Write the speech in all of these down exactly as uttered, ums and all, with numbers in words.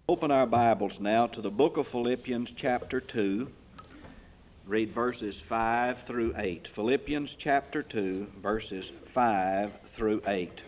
Open our Bibles now to the book of Philippians chapter two. Read verses five through eight. Philippians chapter two, verses five through eight.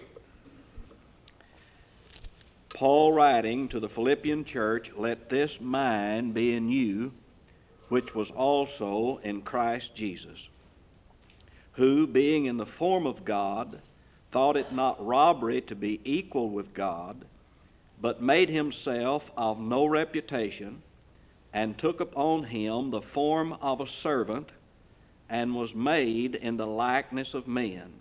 Paul writing to the Philippian church, "Let this mind be in you, which was also in Christ Jesus, who, being in the form of God, thought it not robbery to be equal with God, but made himself of no reputation, and took upon him the form of a servant, and was made in the likeness of men.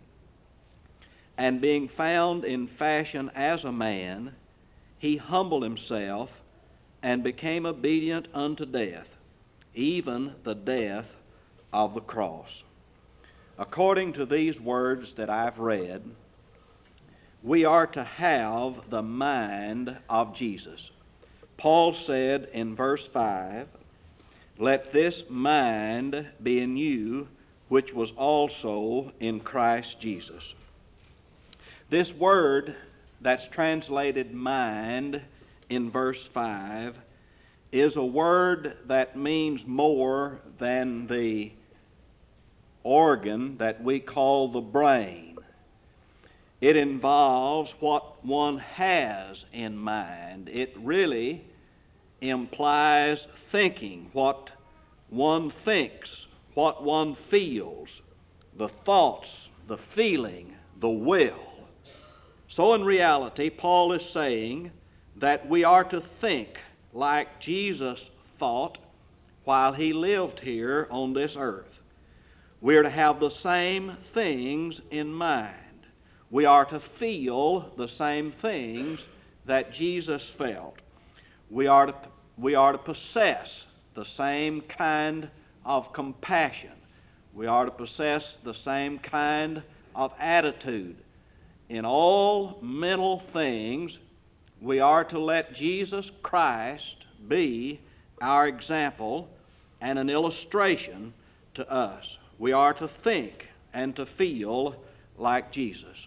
And being found in fashion as a man, he humbled himself, and became obedient unto death, even the death of the cross." According to these words that I've read, we are to have the mind of Jesus. Paul said in verse five, "Let this mind be in you, which was also in Christ Jesus." This word that's translated mind in verse five is a word that means more than the organ that we call the brain. It involves what one has in mind. It really implies thinking, what one thinks, what one feels, the thoughts, the feeling, the will. So in reality, Paul is saying that we are to think like Jesus thought while he lived here on this earth. We are to have the same things in mind. We are to feel the same things that Jesus felt. We are to, we are to possess the same kind of compassion. We are to possess the same kind of attitude. In all mental things, we are to let Jesus Christ be our example and an illustration to us. We are to think and to feel like Jesus.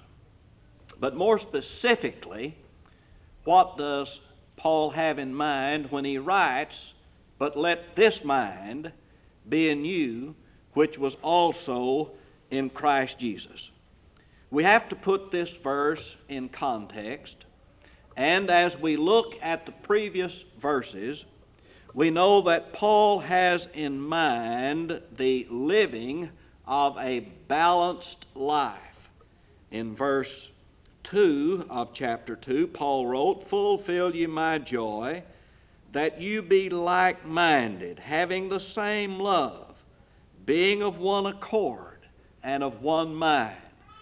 But more specifically, what does Paul have in mind when he writes, "But let this mind be in you, which was also in Christ Jesus"? We have to put this verse in context, and as we look at the previous verses, we know that Paul has in mind the living of a balanced life. In verse two of chapter two, Paul wrote, "Fulfill ye my joy, that you be like-minded, having the same love, being of one accord and of one mind."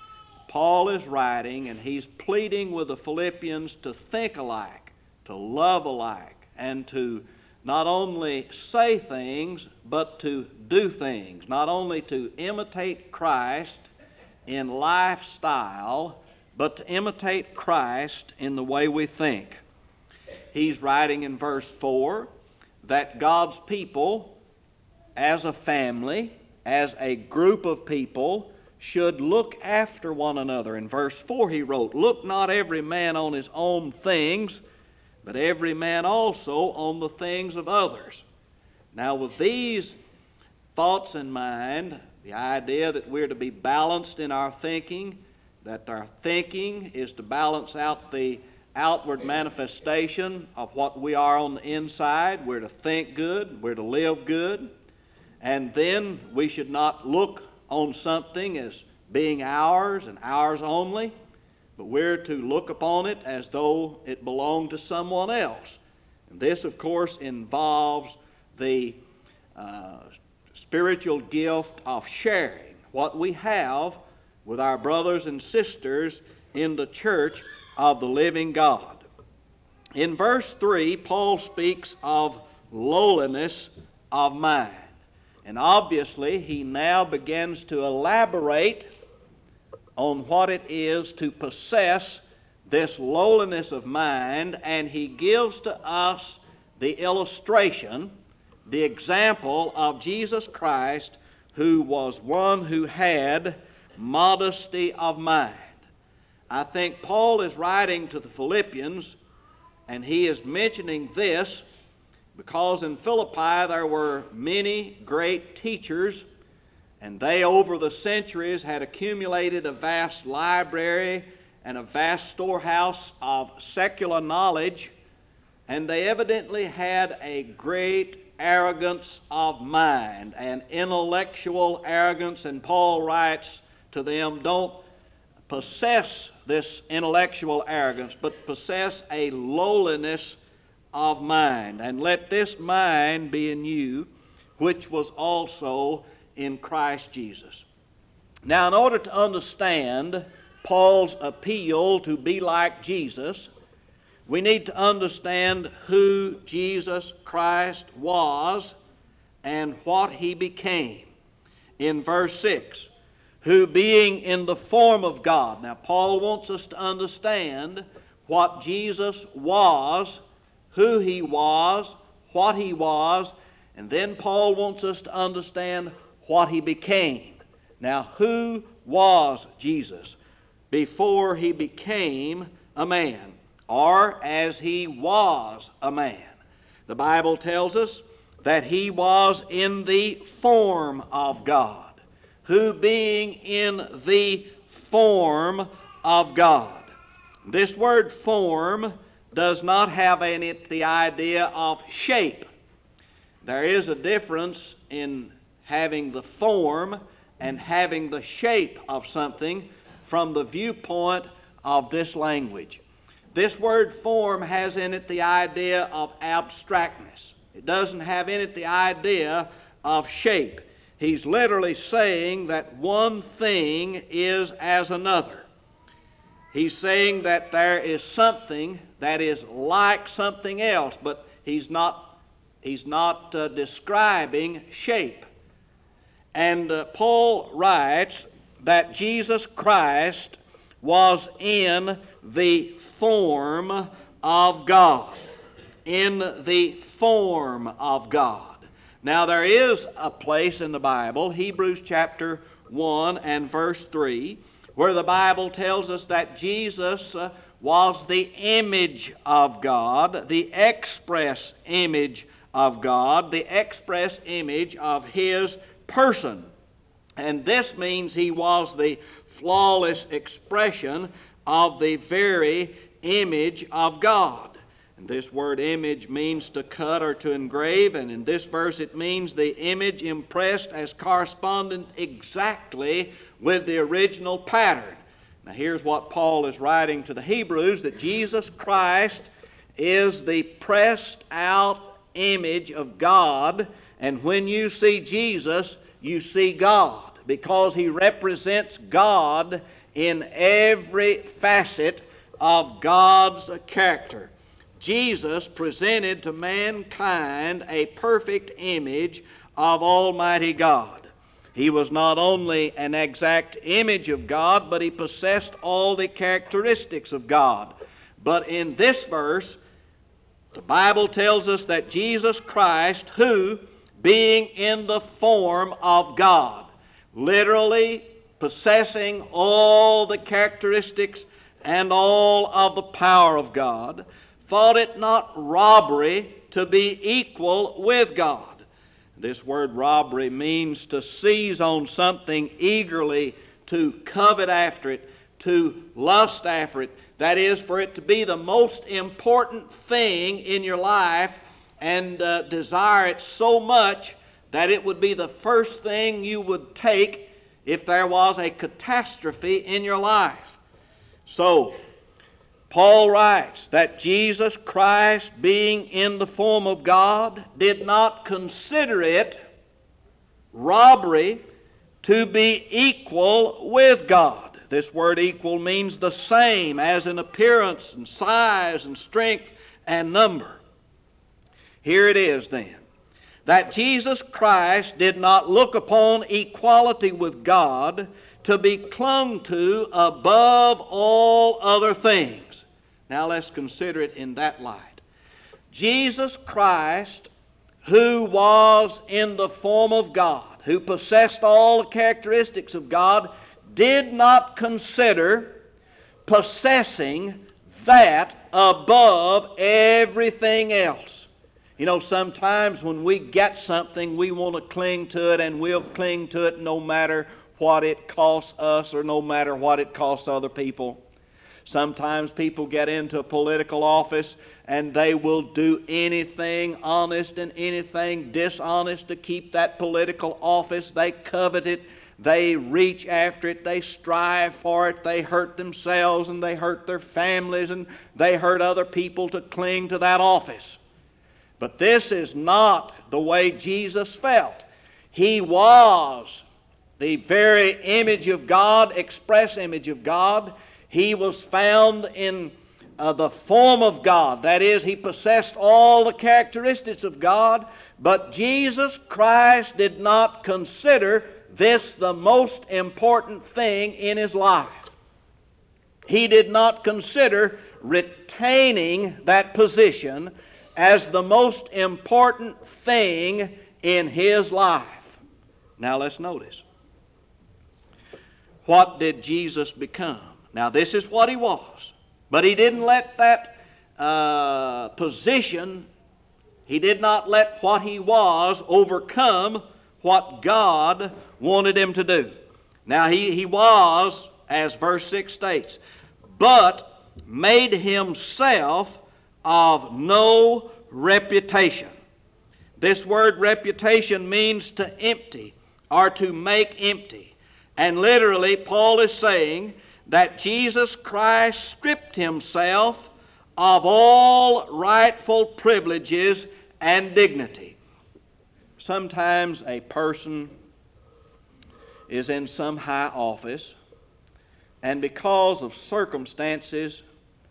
Paul is writing and he's pleading with the Philippians to think alike, to love alike, and to not only say things, but to do things. Not only to imitate Christ in lifestyle, but to imitate Christ in the way we think. He's writing in verse four that God's people, as a family, as a group of people, should look after one another. In verse four he wrote, "Look not every man on his own things, but every man also on the things of others." Now with these thoughts in mind, the idea that we're to be balanced in our thinking, that our thinking is to balance out the outward manifestation of what we are on the inside. We're to think good, we're to live good, and then we should not look on something as being ours and ours only, but we're to look upon it as though it belonged to someone else. And this, of course, involves the uh, spiritual gift of sharing what we have with our brothers and sisters in the church of the living God. In verse three, Paul speaks of lowliness of mind. And obviously, he now begins to elaborate on what it is to possess this lowliness of mind, and he gives to us the illustration, the example of Jesus Christ, who was one who had modesty of mind. I think Paul is writing to the Philippians And he is mentioning this because in Philippi there were many great teachers, and they over the centuries had accumulated a vast library and a vast storehouse of secular knowledge, and they evidently had a great arrogance of mind, an intellectual arrogance, and Paul writes to them, don't possess this intellectual arrogance, but possess a lowliness of mind. And let this mind be in you, which was also in Christ Jesus. Now, in order to understand Paul's appeal to be like Jesus, we need to understand who Jesus Christ was and what he became. In verse six, who being in the form of God. Now, Paul wants us to understand what Jesus was, who he was, what he was, and then Paul wants us to understand what he became. Now, who was Jesus before he became a man, or as he was a man? The Bible tells us that he was in the form of God. Who being in the form of God. This word form does not have in it the idea of shape. There is a difference in having the form and having the shape of something from the viewpoint of this language. This word form has in it the idea of abstractness. It doesn't have in it the idea of shape. He's literally saying that one thing is as another. He's saying that there is something that is like something else, but he's not, he's not uh, describing shape. And uh, Paul writes that Jesus Christ was in the form of God. In the form of God. Now there is a place in the Bible, Hebrews chapter one and verse three, where the Bible tells us that Jesus uh, was the image of God, the express image of God, the express image of His person. And this means He was the flawless expression of the very image of God. And this word image means to cut or to engrave, and in this verse it means the image impressed as corresponding exactly with the original pattern. Now here's what Paul is writing to the Hebrews, that Jesus Christ is the pressed out image of God, and when you see Jesus, you see God, because He represents God in every facet of God's character. Jesus presented to mankind a perfect image of Almighty God. He was not only an exact image of God, but He possessed all the characteristics of God. But in this verse, the Bible tells us that Jesus Christ, who, being in the form of God, literally possessing all the characteristics and all of the power of God, thought it not robbery to be equal with God. This word robbery means to seize on something eagerly, to covet after it, to lust after it. That is, for it to be the most important thing in your life and uh, desire it so much that it would be the first thing you would take if there was a catastrophe in your life. So, Paul writes that Jesus Christ, being in the form of God, did not consider it robbery to be equal with God. This word equal means the same as in appearance and size and strength and number. Here it is then, that Jesus Christ did not look upon equality with God to be clung to above all other things. Now let's consider it in that light. Jesus Christ, who was in the form of God, who possessed all the characteristics of God, did not consider possessing that above everything else. You know, sometimes when we get something, we want to cling to it, and we'll cling to it no matter what it costs us or no matter what it costs other people. Sometimes people get into a political office and they will do anything honest and anything dishonest to keep that political office. They covet it. They reach after it. They strive for it. They hurt themselves and they hurt their families and they hurt other people to cling to that office. But this is not the way Jesus felt. He was the very image of God, express image of God. He was found in uh, the form of God. That is, He possessed all the characteristics of God. But Jesus Christ did not consider this the most important thing in His life. He did not consider retaining that position as the most important thing in His life. Now let's notice. What did Jesus become? Now this is what He was. But He didn't let that uh, position, He did not let what He was overcome what God wanted Him to do. Now He, he was, as verse six states, but made Himself of no reputation. This word reputation means to empty or to make empty. And literally, Paul is saying that Jesus Christ stripped Himself of all rightful privileges and dignity. Sometimes a person is in some high office, and because of circumstances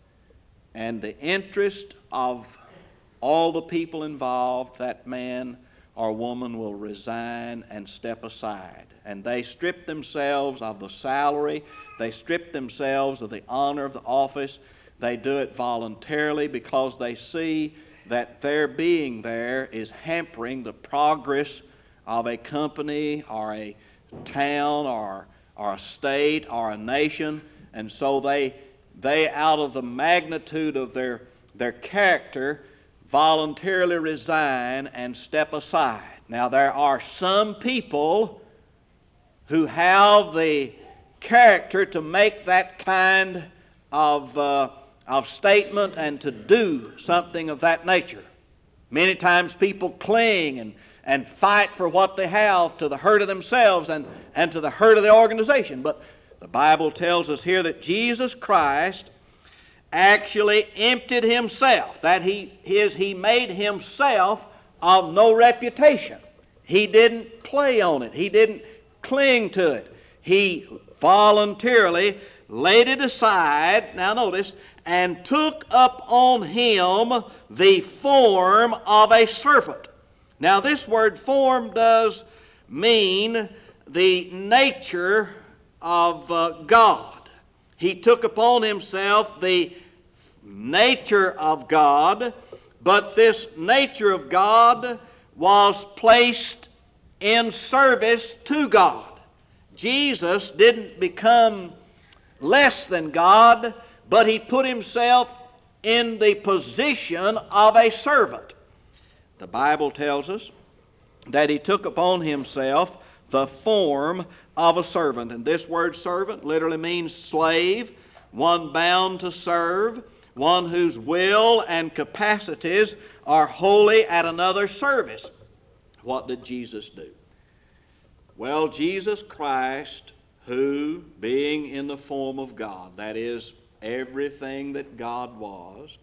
and the interest of all the people involved, that man or woman will resign and step aside. And they strip themselves of the salary. They strip themselves of the honor of the office. They do it voluntarily because they see that their being there is hampering the progress of a company or a town or, or a state or a nation. And so they, they out of the magnitude of their, their character, voluntarily resign and step aside. Now there are some people who have the character to make that kind of, uh, of statement and to do something of that nature. Many times people cling and, and fight for what they have to the hurt of themselves and, and to the hurt of the organization. But the Bible tells us here that Jesus Christ actually emptied Himself. That he is, He made Himself of no reputation. He didn't play on it. He didn't cling to it. He voluntarily laid it aside, now notice, and took up on Him the form of a servant. Now this word form does mean the nature of uh, God. He took upon Himself the nature of God, but this nature of God was placed in service to God. Jesus didn't become less than God, but He put Himself in the position of a servant. The Bible tells us that He took upon Himself the form of a servant. And this word servant literally means slave, one bound to serve, one whose will and capacities are wholly at another's service. What did Jesus do? Well, Jesus Christ, who, being in the form of God, that is, everything that God was,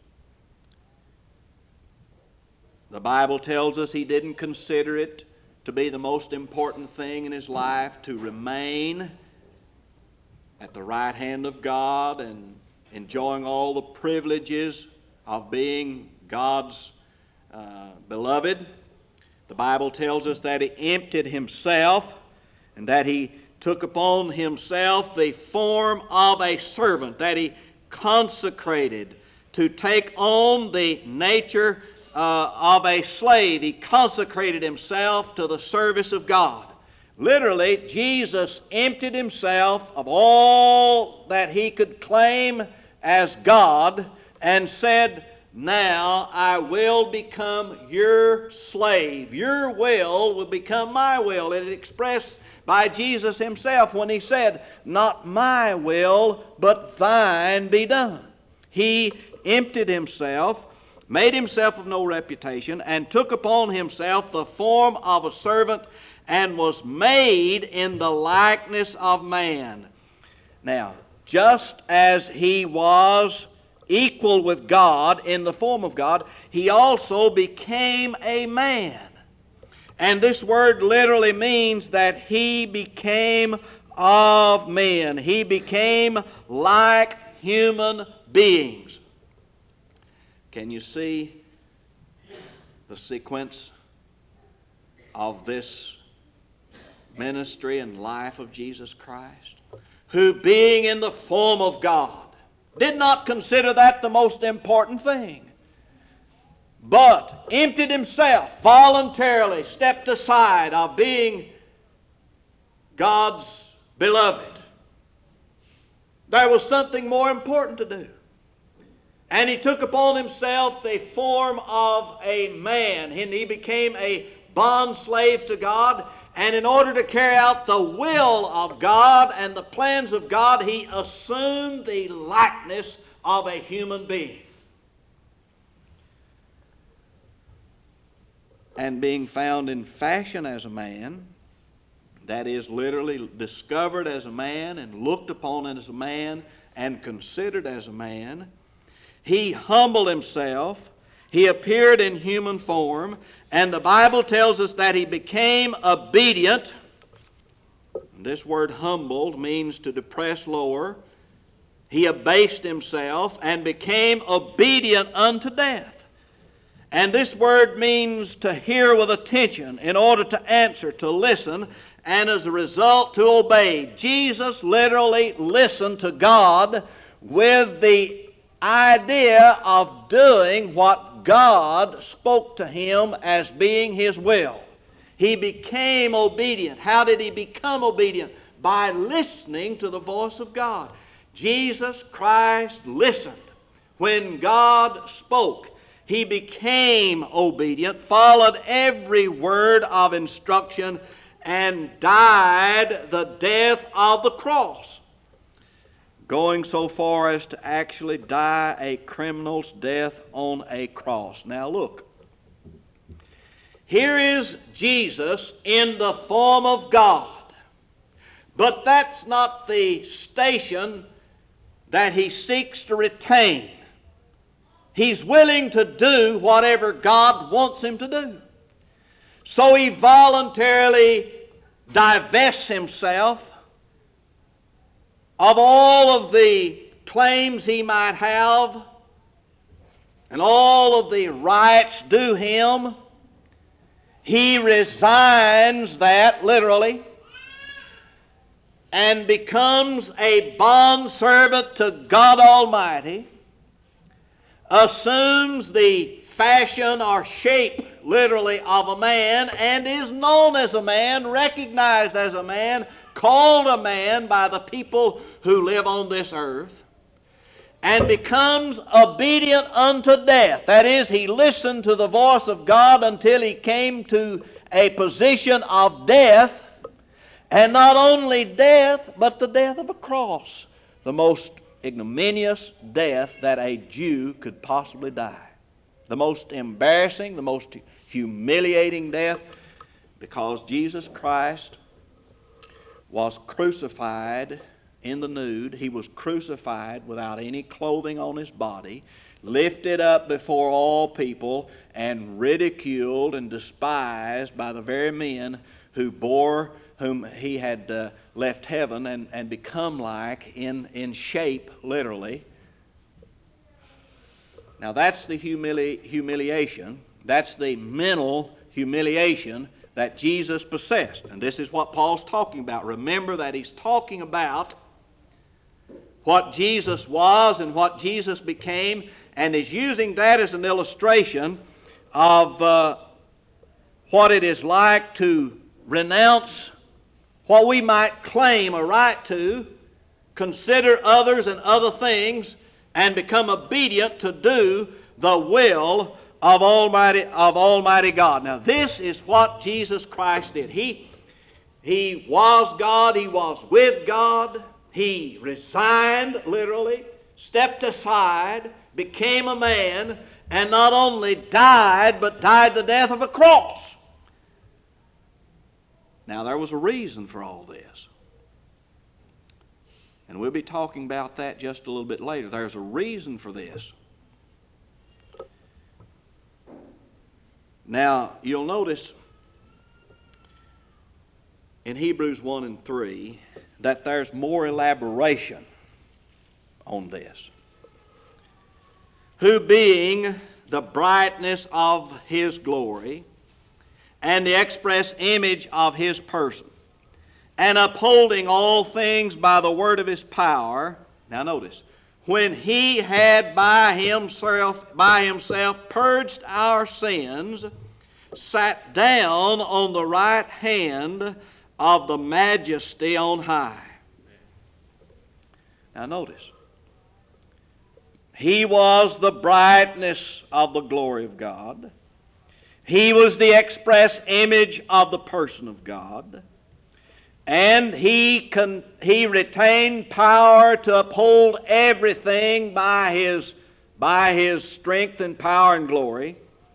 the Bible tells us He didn't consider it to be the most important thing in His life to remain at the right hand of God and enjoying all the privileges of being God's uh, beloved. The Bible tells us that He emptied Himself and that He took upon Himself the form of a servant, that He consecrated to take on the nature uh, of a slave. He consecrated Himself to the service of God. Literally, Jesus emptied Himself of all that He could claim as God and said, now I will become your slave. Your will will become my will. It is expressed by Jesus himself when he said, not my will, but thine be done. He emptied himself, made himself of no reputation, and took upon himself the form of a servant, and was made in the likeness of man. Now, just as he was equal with God in the form of God, he also became a man. And this word literally means that he became of men. He became like human beings. Can you see the sequence of this ministry and life of Jesus Christ? Who, being in the form of God, did not consider that the most important thing, but emptied himself, voluntarily stepped aside of being God's beloved. There was something more important to do. And he took upon himself the form of a man, and he became a bond slave to God. And in order to carry out the will of God and the plans of God, he assumed the likeness of a human being. And being found in fashion as a man, that is literally discovered as a man and looked upon as a man and considered as a man, he humbled himself. He appeared in human form, and the Bible tells us that he became obedient. This word humbled means to depress lower. He abased himself and became obedient unto death. And this word means to hear with attention in order to answer, to listen, and as a result to obey. Jesus literally listened to God with the idea of doing what God spoke to him as being his will. He became obedient. How did he become obedient? By listening to the voice of God. Jesus Christ listened when God spoke. He became obedient, followed every word of instruction, and died the death of the cross, going so far as to actually die a criminal's death on a cross. Now look, here is Jesus in the form of God, but that's not the station that he seeks to retain. He's willing to do whatever God wants him to do. So he voluntarily divests himself of all of the claims he might have and all of the rights due him. He resigns that, literally, and becomes a bondservant to God Almighty, assumes the fashion or shape, literally, of a man, and is known as a man, recognized as a man, called a man by the people who live on this earth, and becomes obedient unto death. That is, he listened to the voice of God until he came to a position of death, and not only death, but the death of a cross, the most ignominious death that a Jew could possibly die. The most embarrassing, the most humiliating death, because Jesus Christ was crucified in the nude. He was crucified without any clothing on his body, lifted up before all people, and ridiculed and despised by the very men who bore whom he had uh, left heaven and, and become like in, in shape, literally. Now that's the humili- humiliation. That's the mental humiliation that Jesus possessed. And this is what Paul's talking about. Remember that he's talking about what Jesus was and what Jesus became, and is using that as an illustration of uh, what it is like to renounce what we might claim a right to, consider others and other things and become obedient to do the will of Almighty, of Almighty God. Now this is what Jesus Christ did. He, he was God, He was with God, He resigned, literally, stepped aside, became a man, and not only died, but died the death of a cross. Now there was a reason for all this. And we'll be talking about that just a little bit later. There's a reason for this. Now, you'll notice in Hebrews one and three that there's more elaboration on this. Who being the brightness of His glory and the express image of His person, and upholding all things by the word of His power. Now notice, when He had by Himself, by Himself purged our sins, sat down on the right hand of the Majesty on high. Now notice, He was the brightness of the glory of God. He was the express image of the person of God. And he, con, he retained power to uphold everything by his, by his strength and power and glory.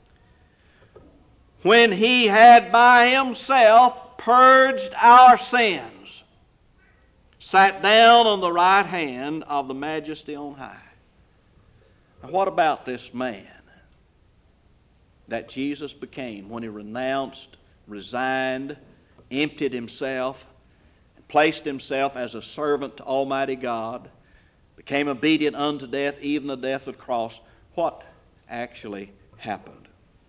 When He had by Himself purged our sins, sat down on the right hand of the Majesty on high. Now what about this man that Jesus became when He renounced, resigned, emptied Himself, placed Himself as a servant to Almighty God, became obedient unto death, even the death of the cross? What actually happened?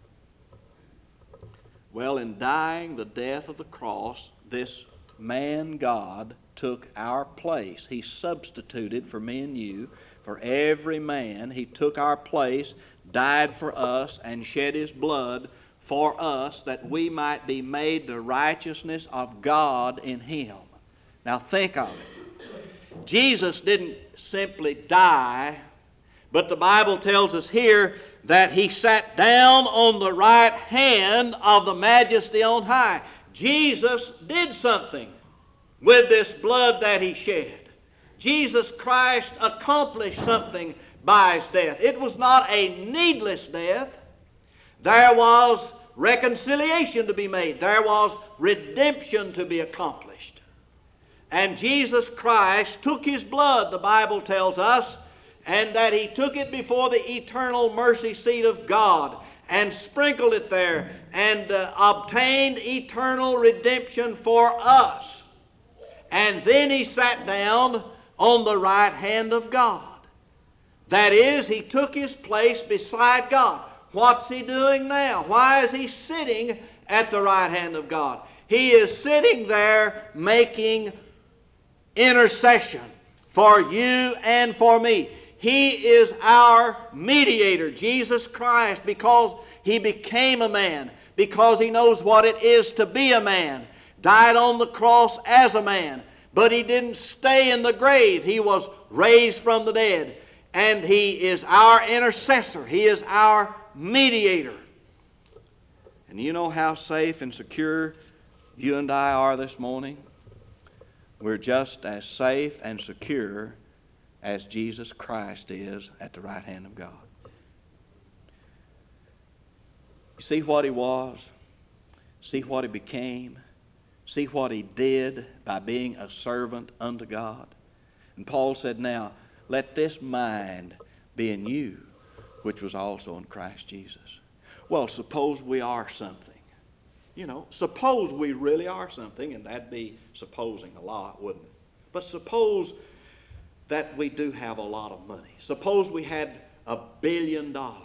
Well, in dying the death of the cross, this man God took our place. He substituted for me and you, for every man. He took our place, died for us, and shed His blood for us, that we might be made the righteousness of God in Him. Now think of it. Jesus didn't simply die, but the Bible tells us here that He sat down on the right hand of the Majesty on high. Jesus did something with this blood that He shed. Jesus Christ accomplished something by His death. It was not a needless death. There was reconciliation to be made. There was redemption to be accomplished. And Jesus Christ took His blood, the Bible tells us, and that He took it before the eternal mercy seat of God and sprinkled it there and uh, obtained eternal redemption for us. And then He sat down on the right hand of God. That is, He took His place beside God. What's He doing now? Why is He sitting at the right hand of God? He is sitting there making intercession for you and for me. He is our mediator, Jesus Christ, because He became a man, because He knows what it is to be a man, died on the cross as a man, but He didn't stay in the grave. He was raised from the dead, and He is our intercessor. He is our mediator. And you know how safe and secure you and I are this morning? We're just as safe and secure as Jesus Christ is at the right hand of God. You see what He was? See what He became? See what He did by being a servant unto God? And Paul said, now, let this mind be in you, which was also in Christ Jesus. Well, suppose we are something. You know, suppose we really are something, and that'd be supposing a lot, wouldn't it? But suppose that we do have a lot of money. Suppose we had a billion dollars.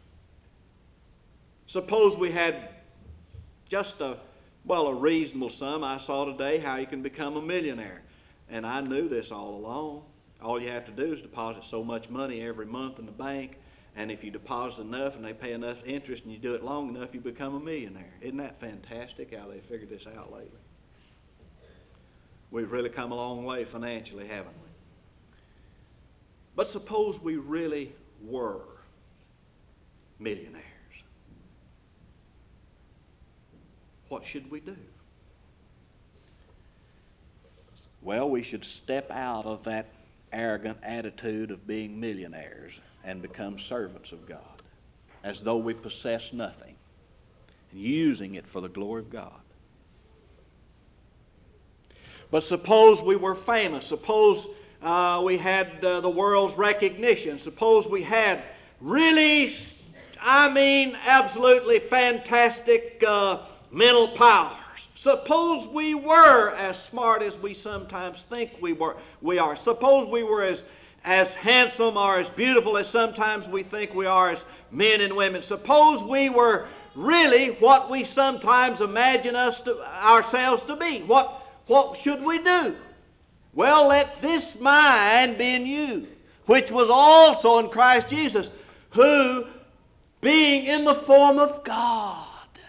Suppose we had just a, well, a reasonable sum. I saw today how you can become a millionaire. And I knew this all along. All you have to do is deposit so much money every month in the bank, and if you deposit enough and they pay enough interest and you do it long enough, you become a millionaire. Isn't that fantastic how they figured this out lately? We've really come a long way financially, haven't we? But suppose we really were millionaires. What should we do? Well, we should step out of that arrogant attitude of being millionaires and become servants of God, as though we possess nothing, and using it for the glory of God. But suppose we were famous. Suppose uh, we had uh, the world's recognition. Suppose we had really, I mean, absolutely fantastic uh, mental powers. Suppose we were as smart as we sometimes think we were. We are. Suppose we were as as handsome or as beautiful as sometimes we think we are as men and women. Suppose we were really what we sometimes imagine us to, ourselves to be. What what should we do? Well, let this mind be in you, which was also in Christ Jesus, who, being in the form of God,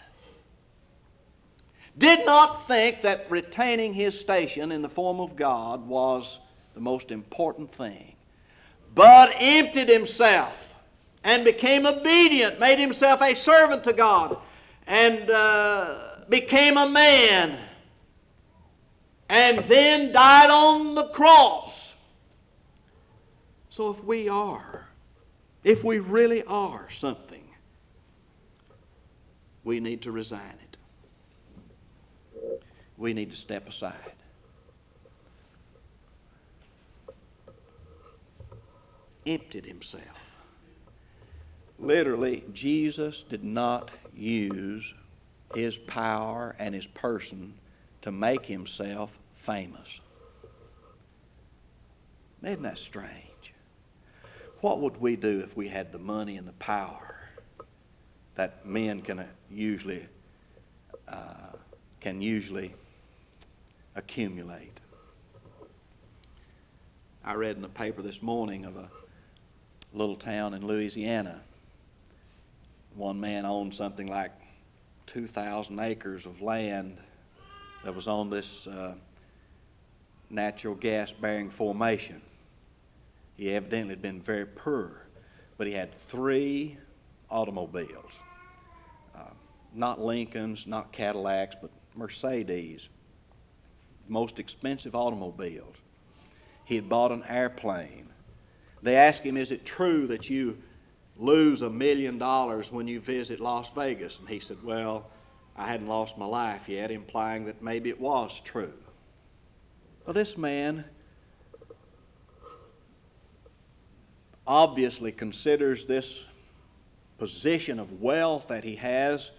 did not think that retaining his station in the form of God was the most important thing, but emptied himself and became obedient, made himself a servant to God, and uh, became a man, and then died on the cross. So if we are, if we really are something, we need to resign it. We need to step aside. Emptied himself. Literally, Jesus did not use his power and his person to make himself famous. Isn't that strange? What would we do if we had the money and the power that men can usually uh, can usually accumulate? I read in the paper this morning of a little town in Louisiana. One man owned something like two thousand acres of land that was on this uh, natural gas bearing formation. He evidently had been very poor, but he had three automobiles. Uh, not Lincolns, not Cadillacs, but Mercedes. Most expensive automobiles. He had bought an airplane. They asked him, is it true that you lose a million dollars when you visit Las Vegas? And he said, well, I hadn't lost my life yet, implying that maybe it was true. Well, this man obviously considers this position of wealth that he has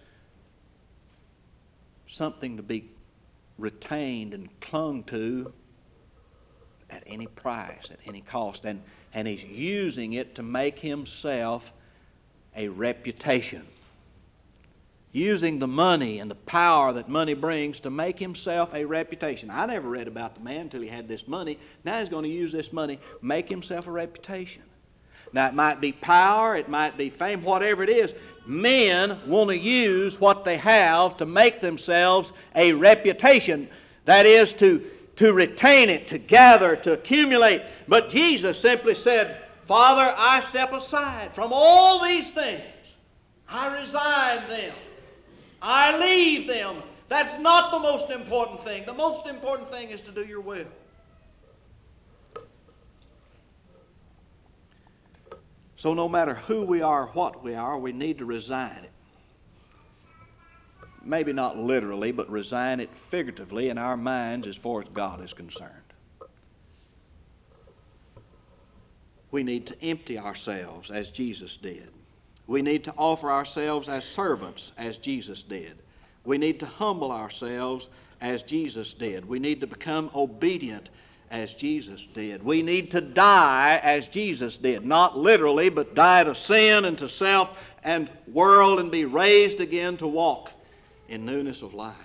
something to be retained and clung to at any price, at any cost. And, and he's using it to make himself a reputation. Using the money and the power that money brings to make himself a reputation. I never read about the man until he had this money. Now he's going to use this money, make himself a reputation. Now it might be power, it might be fame, whatever it is. Men want to use what they have to make themselves a reputation. That is to, to retain it, to gather, to accumulate. But Jesus simply said, Father, I step aside from all these things. I resign them. I leave them. That's not the most important thing. The most important thing is to do your will. So no matter who we are, what we are, we need to resign it. Maybe not literally, but resign it figuratively in our minds as far as God is concerned. We need to empty ourselves as Jesus did. We need to offer ourselves as servants as Jesus did. We need to humble ourselves as Jesus did. We need to become obedient as Jesus did. We need to die as Jesus did. Not literally, but die to sin and to self and world and be raised again to walk in newness of life.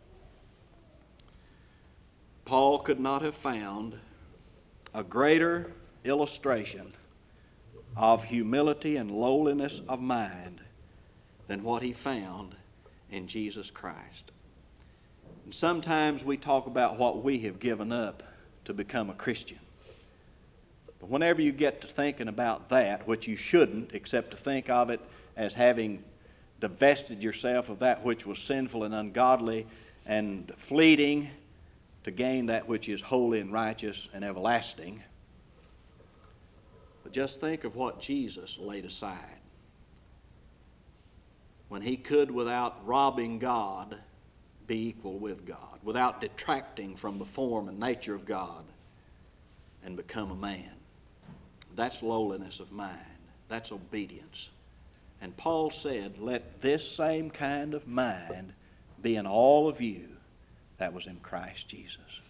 Paul could not have found a greater illustration of humility and lowliness of mind than what he found in Jesus Christ. And sometimes we talk about what we have given up to become a Christian. But whenever you get to thinking about that, which you shouldn't, except to think of it as having divested yourself of that which was sinful and ungodly and fleeting to gain that which is holy and righteous and everlasting. But just think of what Jesus laid aside when he could, without robbing God, be equal with God, without detracting from the form and nature of God, and become a man. That's lowliness of mind. That's obedience. And Paul said, let this same kind of mind be in all of you that was in Christ Jesus.